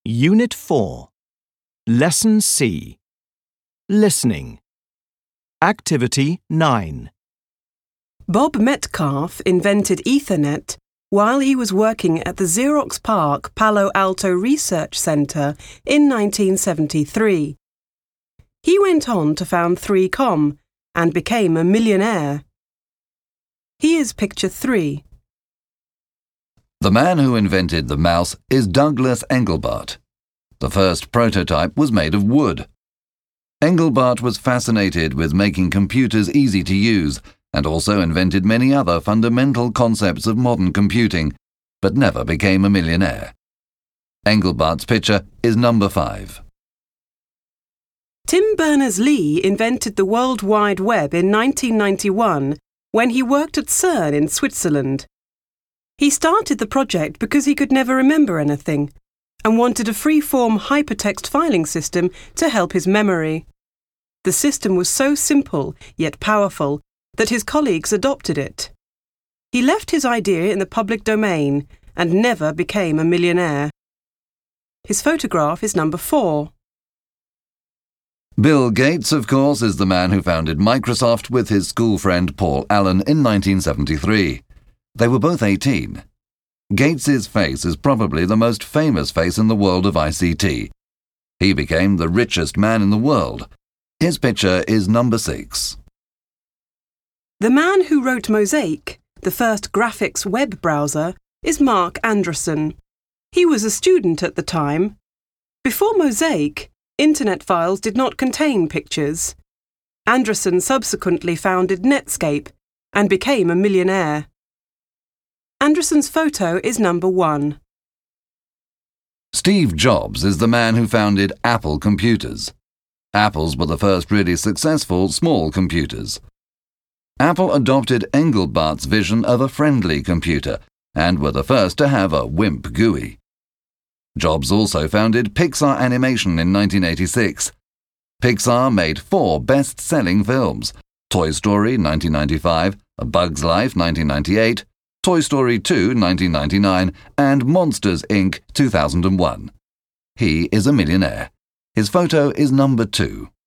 Unit 4. Lesson C. Listening. Activity 9. Bob Metcalfe invented Ethernet while he was working at the Xerox PARC Palo Alto Research Center in 1973. He went on to found 3Com and became a millionaire. Here's picture 3. The man who invented the mouse is Douglas Engelbart. The first prototype was made of wood. Engelbart was fascinated with making computers easy to use and also invented many other fundamental concepts of modern computing, but never became a millionaire. Engelbart's picture is number 5. Tim Berners-Lee invented the World Wide Web in 1991 when he worked at CERN in Switzerland. He started the project because he could never remember anything and wanted a free-form hypertext filing system to help his memory. The system was so simple yet powerful that his colleagues adopted it. He left his idea in the public domain and never became a millionaire. His photograph is number 4. Bill Gates, of course, is the man who founded Microsoft with his school friend Paul Allen in 1973. They were both 18. Gates's face is probably the most famous face in the world of ICT. He became the richest man in the world. His picture is number 6. The man who wrote Mosaic, the first graphics web browser, is Mark Andreessen. He was a student at the time. Before Mosaic, Internet files did not contain pictures. Andreessen subsequently founded Netscape and became a millionaire. Andreessen's photo is number 1. Steve Jobs is the man who founded Apple Computers. Apples were the first really successful small computers. Apple adopted Engelbart's vision of a friendly computer and were the first to have a WIMP GUI. Jobs also founded Pixar Animation in 1986. Pixar made 4 best-selling films: Toy Story 1995, A Bug's Life 1998, Toy Story 2 1999, and Monsters, Inc. 2001. He is a millionaire. His photo is number 2.